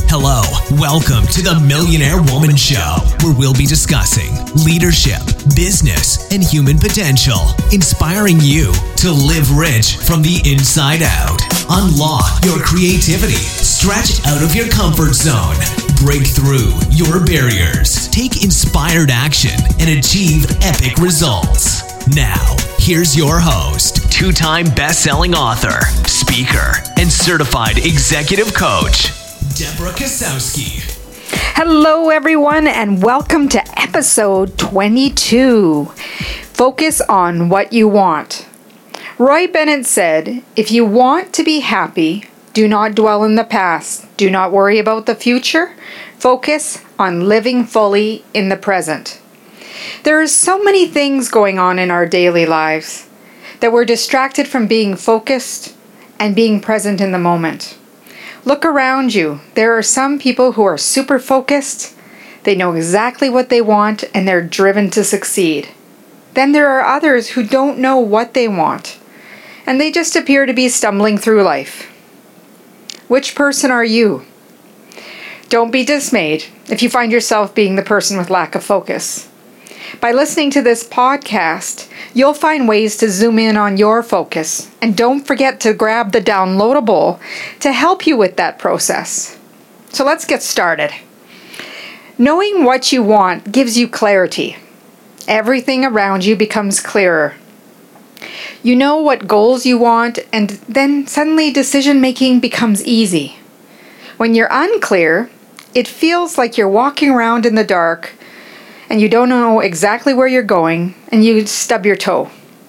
Hello, welcome to the Millionaire Woman Show, where we'll be discussing leadership, business, and human potential, inspiring you to live rich from the inside out. Unlock your creativity, stretch out of your comfort zone, break through your barriers, take inspired action, and achieve epic results. Now, here's your host, two-time best-selling author, speaker, and certified executive coach, Deborah Kasowski. Hello, everyone, and welcome to episode 22. Focus on what you want. Roy Bennett said, if you want to be happy, do not dwell in the past. Do not worry about the future. Focus on living fully in the present. There are so many things going on in our daily lives that we're distracted from being focused and being present in the moment. Look around you. There are some people who are super focused. They know exactly what they want and they're driven to succeed. Then there are others who don't know what they want and they just appear to be stumbling through life. Which person are you? Don't be dismayed if you find yourself being the person with lack of focus. By listening to this podcast, you'll find ways to zoom in on your focus, and don't forget to grab the downloadable to help you with that process. So let's get started. Knowing what you want gives you clarity. Everything around you becomes clearer. You know what goals you want, and then suddenly decision-making becomes easy. When you're unclear, it feels like you're walking around in the dark and you don't know exactly where you're going, and you stub your toe.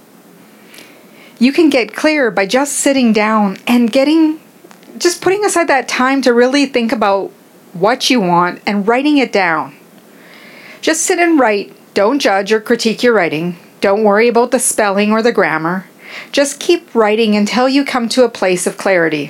You can get clear by just sitting down and just putting aside that time to really think about what you want and writing it down. Just sit and write. Don't judge or critique your writing. Don't worry about the spelling or the grammar. Just keep writing until you come to a place of clarity.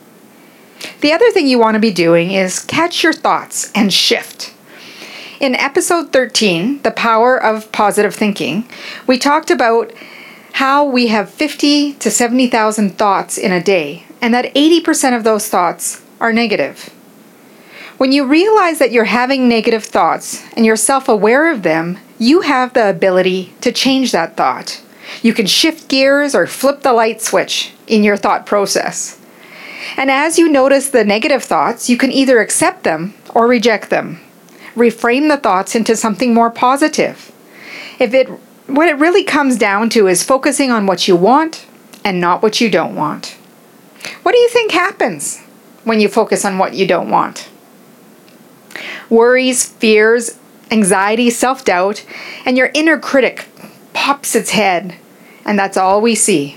The other thing you want to be doing is catch your thoughts and shift. In episode 13, The Power of Positive Thinking, we talked about how we have 50 to 70,000 thoughts in a day, and that 80% of those thoughts are negative. When you realize that you're having negative thoughts and you're self-aware of them, you have the ability to change that thought. You can shift gears or flip the light switch in your thought process. And as you notice the negative thoughts, you can either accept them or reject them. Reframe the thoughts into something more positive. What it really comes down to is focusing on what you want and not what you don't want. What do you think happens when you focus on what you don't want? Worries, fears, anxiety, self-doubt, and your inner critic pops its head, and that's all we see.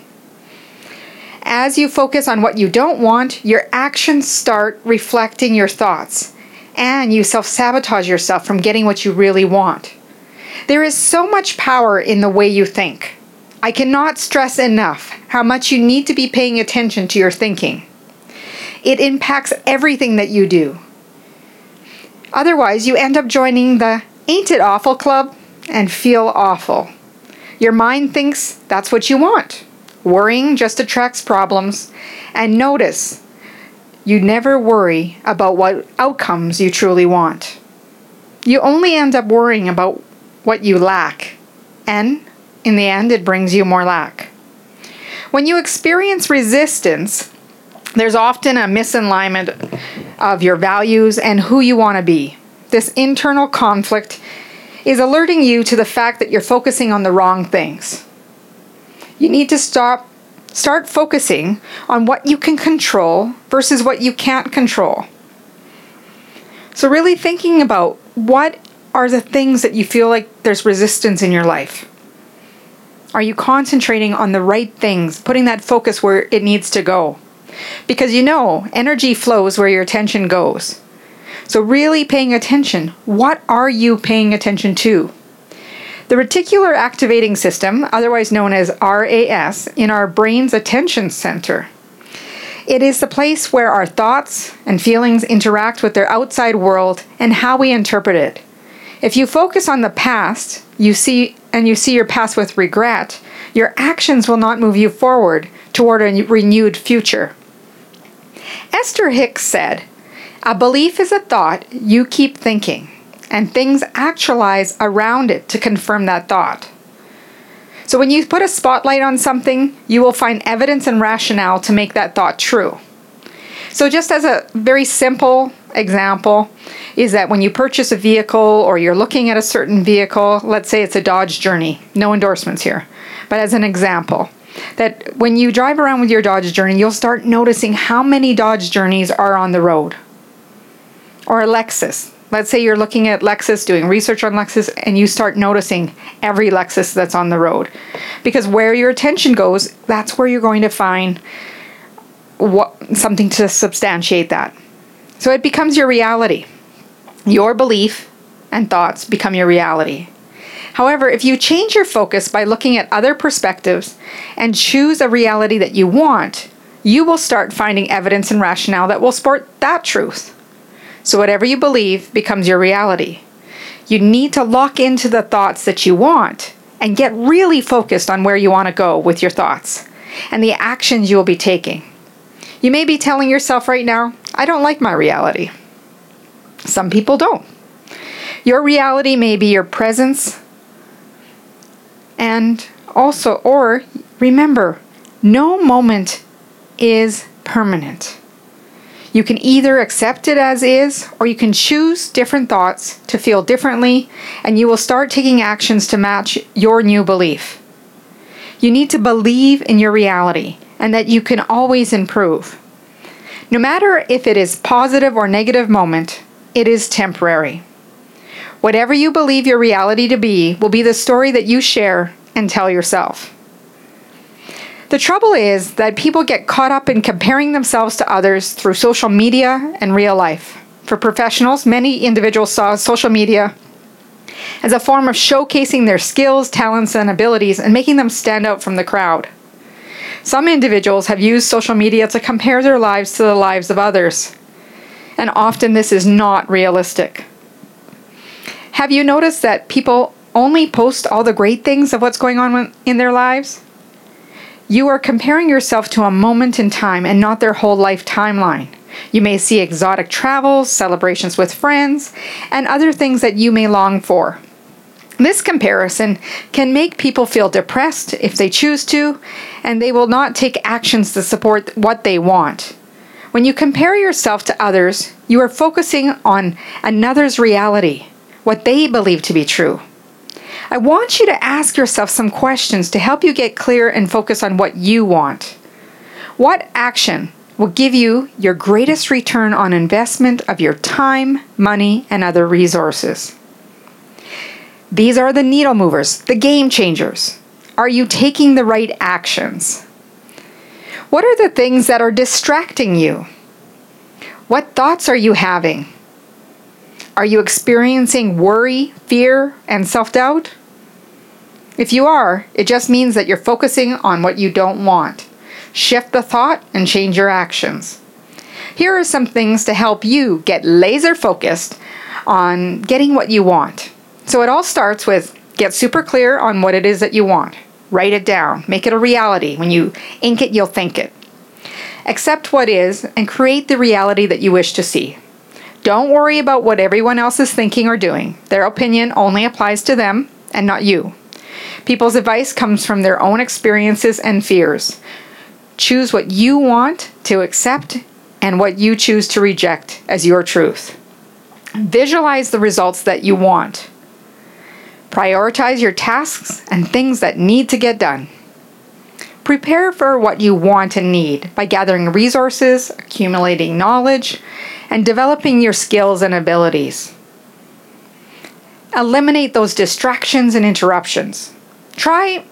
As you focus on what you don't want, your actions start reflecting your thoughts, and you self-sabotage yourself from getting what you really want. There is so much power in the way you think. I cannot stress enough how much you need to be paying attention to your thinking. It impacts everything that you do. Otherwise, you end up joining the Ain't It Awful Club and feel awful. Your mind thinks that's what you want. Worrying just attracts problems. And notice, you never worry about what outcomes you truly want. You only end up worrying about what you lack, and in the end, it brings you more lack. When you experience resistance, there's often a misalignment of your values and who you want to be. This internal conflict is alerting you to the fact that you're focusing on the wrong things. You need to start focusing on what you can control versus what you can't control. So really thinking about what are the things that you feel like there's resistance in your life. Are you concentrating on the right things, putting that focus where it needs to go? Because energy flows where your attention goes. So really paying attention, what are you paying attention to? The reticular activating system, otherwise known as RAS, in our brain's attention center. It is the place where our thoughts and feelings interact with their outside world and how we interpret it. If you focus on the past, you see your past with regret, your actions will not move you forward toward a renewed future. Esther Hicks said, A belief is a thought you keep thinking, and things actualize around it to confirm that thought. So when you put a spotlight on something, you will find evidence and rationale to make that thought true. So just as a very simple example is that when you purchase a vehicle or you're looking at a certain vehicle, let's say it's a Dodge Journey, no endorsements here, but as an example, that when you drive around with your Dodge Journey, you'll start noticing how many Dodge Journeys are on the road. Or a Lexus. Let's say you're looking at Lexus, doing research on Lexus, and you start noticing every Lexus that's on the road. Because where your attention goes, that's where you're going to find something to substantiate that. So it becomes your reality. Your belief and thoughts become your reality. However, if you change your focus by looking at other perspectives and choose a reality that you want, you will start finding evidence and rationale that will support that truth. So whatever you believe becomes your reality. You need to lock into the thoughts that you want and get really focused on where you want to go with your thoughts and the actions you will be taking. You may be telling yourself right now, I don't like my reality. Some people don't. Your reality may be your presence, and also, or remember, no moment is permanent. You can either accept it as is, or you can choose different thoughts to feel differently, and you will start taking actions to match your new belief. You need to believe in your reality and that you can always improve. No matter if it is positive or negative moment, it is temporary. Whatever you believe your reality to be will be the story that you share and tell yourself. The trouble is that people get caught up in comparing themselves to others through social media and real life. For professionals, many individuals saw social media as a form of showcasing their skills, talents, and abilities and making them stand out from the crowd. Some individuals have used social media to compare their lives to the lives of others, and often this is not realistic. Have you noticed that people only post all the great things of what's going on in their lives? You are comparing yourself to a moment in time and not their whole life timeline. You may see exotic travels, celebrations with friends, and other things that you may long for. This comparison can make people feel depressed if they choose to, and they will not take actions to support what they want. When you compare yourself to others, you are focusing on another's reality, what they believe to be true. I want you to ask yourself some questions to help you get clear and focus on what you want. What action will give you your greatest return on investment of your time, money, and other resources? These are the needle movers, the game changers. Are you taking the right actions? What are the things that are distracting you? What thoughts are you having? Are you experiencing worry, fear, and self-doubt? If you are, it just means that you're focusing on what you don't want. Shift the thought and change your actions. Here are some things to help you get laser focused on getting what you want. So it all starts with get super clear on what it is that you want. Write it down. Make it a reality. When you ink it, you'll think it. Accept what is and create the reality that you wish to see. Don't worry about what everyone else is thinking or doing. Their opinion only applies to them and not you. People's advice comes from their own experiences and fears. Choose what you want to accept and what you choose to reject as your truth. Visualize the results that you want. Prioritize your tasks and things that need to get done. Prepare for what you want and need by gathering resources, accumulating knowledge, and developing your skills and abilities. Eliminate those distractions and interruptions. Try.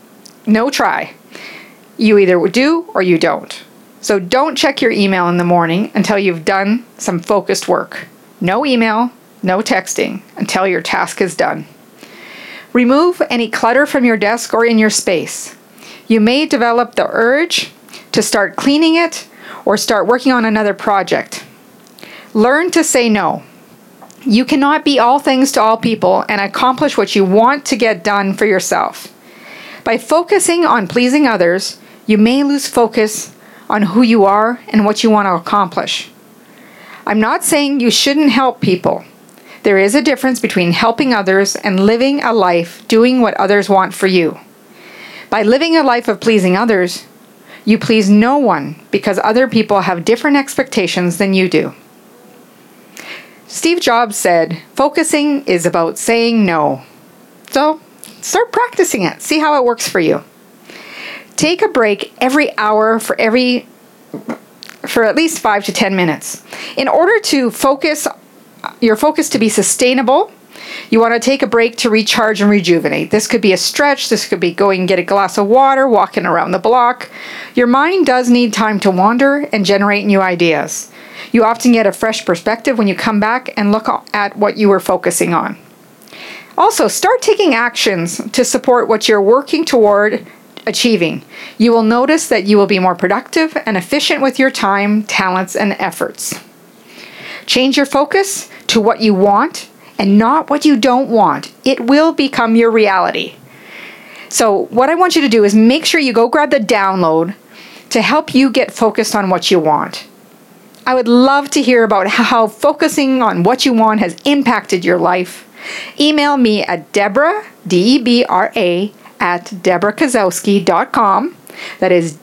You either do or you don't. So don't check your email in the morning until you've done some focused work. No email, no texting until your task is done. Remove any clutter from your desk or in your space. You may develop the urge to start cleaning it or start working on another project. Learn to say no. You cannot be all things to all people and accomplish what you want to get done for yourself. By focusing on pleasing others, you may lose focus on who you are and what you want to accomplish. I'm not saying you shouldn't help people. There is a difference between helping others and living a life doing what others want for you. By living a life of pleasing others, you please no one because other people have different expectations than you do. Steve Jobs said, focusing is about saying no. So start practicing it. See how it works for you. Take a break every hour for at least 5 to 10 minutes. In order to your focus to be sustainable, you want to take a break to recharge and rejuvenate. This could be a stretch. This could be going and get a glass of water, walking around the block. Your mind does need time to wander and generate new ideas. You often get a fresh perspective when you come back and look at what you were focusing on. Also, start taking actions to support what you're working toward achieving. You will notice that you will be more productive and efficient with your time, talents, and efforts. Change your focus to what you want and not what you don't want. It will become your reality. So what I want you to do is make sure you go grab the download to help you get focused on what you want. I would love to hear about how focusing on what you want has impacted your life. Email me at Debra, Debra, at DebraKasowski.com. That is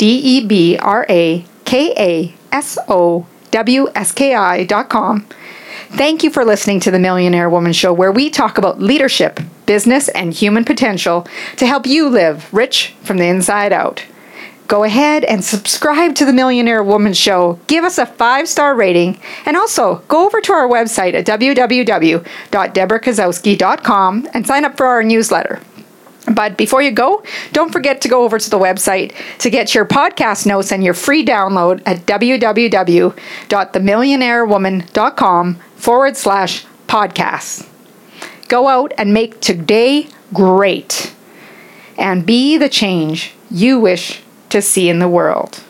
DebraKasowski.com. Thank you for listening to the Millionaire Woman Show, where we talk about leadership, business, and human potential to help you live rich from the inside out. Go ahead and subscribe to the Millionaire Woman Show. Give us a 5-star rating. And also, go over to our website at www.debrakasowski.com and sign up for our newsletter. But before you go, don't forget to go over to the website to get your podcast notes and your free download at www.themillionairewoman.com/podcasts. Go out and make today great and be the change you wish to see in the world.